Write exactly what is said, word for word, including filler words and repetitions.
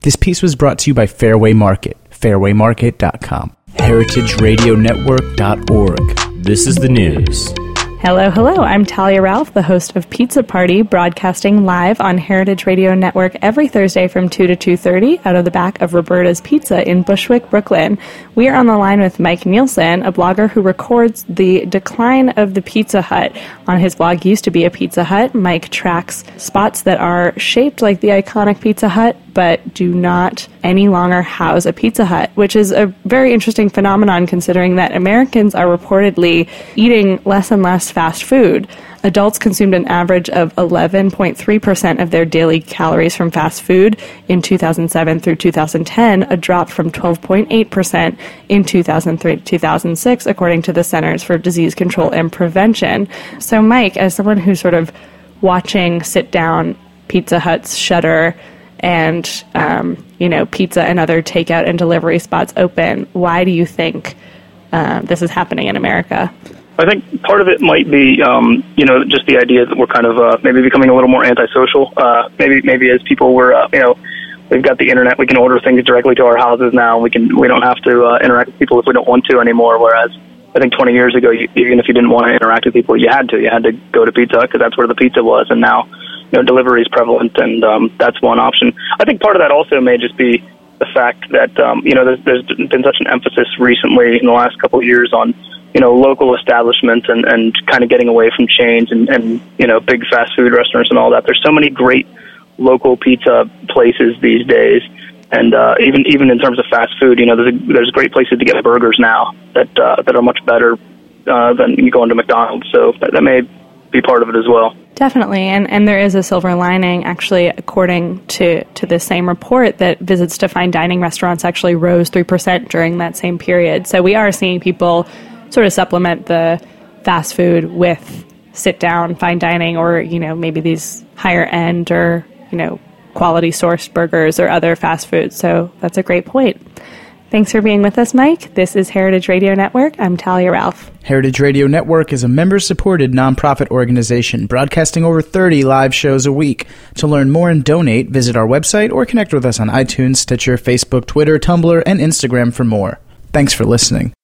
This piece was brought to you by Fairway Market, fairway market dot com. heritage radio network dot org. This is the news. Hello, hello. I'm Talia Ralph, the host of Pizza Party, broadcasting live on Heritage Radio Network every Thursday from two to two thirty out of the back of Roberta's Pizza in Bushwick, Brooklyn. We are on the line with Mike Nielsen, a blogger who records the decline of the Pizza Hut. On his blog, Used to Be a Pizza Hut, Mike tracks spots that are shaped like the iconic Pizza Hut, but do not any longer house a Pizza Hut, which is a very interesting phenomenon considering that Americans are reportedly eating less and less fast food. Adults consumed an average of eleven point three percent of their daily calories from fast food in two thousand seven through two thousand ten, a drop from twelve point eight percent in two thousand three to two thousand six, according to the Centers for Disease Control and Prevention. So, Mike, as someone who's sort of watching sit-down Pizza Huts shutter and, um, you know, pizza and other takeout and delivery spots open, why do you think uh, this is happening in America? I think part of it might be, um, you know, just the idea that we're kind of uh, maybe becoming a little more antisocial. Uh, maybe maybe as people were, uh, you know, we've got the internet, we can order things directly to our houses now. We can we don't have to uh, interact with people if we don't want to anymore. Whereas I think twenty years ago, you, even if you didn't want to interact with people, you had to. You had to go to Pizza Hut because that's where the pizza was. And now, you know, delivery is prevalent, and um, that's one option. I think part of that also may just be the fact that, um, you know, there's, there's been such an emphasis recently in the last couple of years on, you know, local establishments and, and kind of getting away from chains and, and, you know, big fast food restaurants and all that. There's so many great local pizza places these days. And uh, even even in terms of fast food, you know, there's, a, there's great places to get burgers now that uh, that are much better uh, than you go into McDonald's. So that, that may be part of it as well. Definitely, and, and there is a silver lining, actually, according to, to the same report, that visits to fine dining restaurants actually rose three percent during that same period. So we are seeing people sort of supplement the fast food with sit-down fine dining or, you know, maybe these higher-end or, you know, quality-sourced burgers or other fast foods. So that's a great point. Thanks for being with us, Mike. This is Heritage Radio Network. I'm Talia Ralph. Heritage Radio Network is a member-supported nonprofit organization broadcasting over thirty live shows a week. To learn more and donate, visit our website or connect with us on iTunes, Stitcher, Facebook, Twitter, Tumblr, and Instagram for more. Thanks for listening.